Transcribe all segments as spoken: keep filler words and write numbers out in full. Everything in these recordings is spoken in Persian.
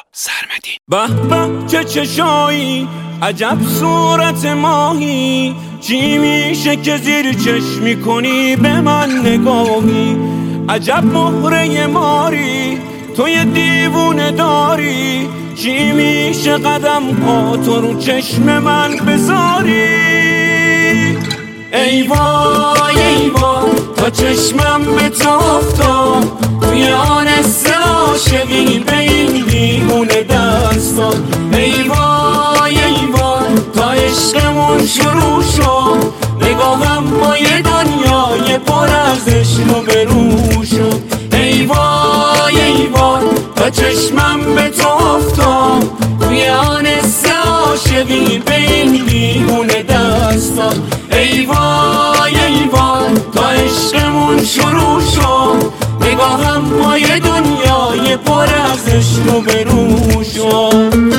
سرمدی. به به چه چشایی، عجب صورت ماهی، چی میشه که زیر چشمی کنی به من نگاهی؟ عجب مهره ماری، تو یه دیوونه داری، چی میشه قدم ها تو رو چشم من بذاری؟ ای وای ای وای تا چشمم به تو افتاد، توی آنست عاشقی به این دیوونه دستان. ای وای ای وای تا عشقمون شروع شد، نگاهم با یه دنیای پر از عشق و برو شد. ای وای ای وای تا چشمم به تو افتاد، توی آنست عاشقی به این دیوونه دستان. ای وای ای وای تا عشقمون شروع شد، نگاهم با یه دنیای پر از عشق و برو شد.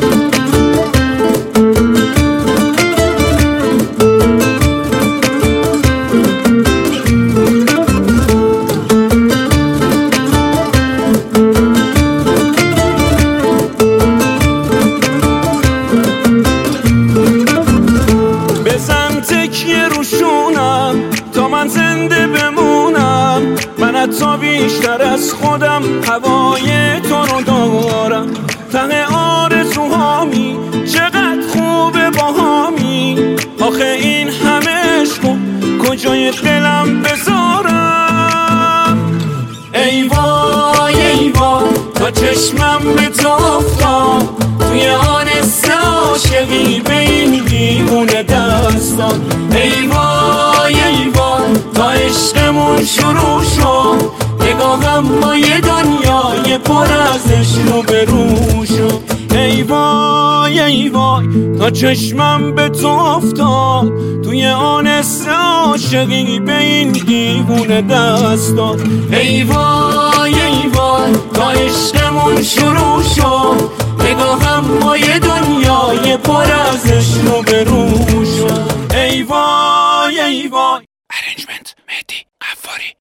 تکیه روشونم تا من زنده بمونم، من حتی بیشتر از خودم هوای تو رو دارم. ته آرزوهامی چقدر خوبه باهامی، آخه این همه عشق کجای دلم بذارم؟ ای وای ای وای تا چشمم به تو افتاد، توی آنست عاشقی به این دیوونه دستان. ای وای ای وای تا عشقمون شروع شد، نگاهم با یه دنیای پر از عشق و برو شد. ای وای ای وای تا چشمم به تو افتاد، توی آنست عاشقی به این دیوونه دستان. ای وای ای وای تا عشقمون شروع شد، نگاهم با یه دنیای پر از عشق و برو شد. ای وای ای وای. ارنجمنت مهدی قفاری.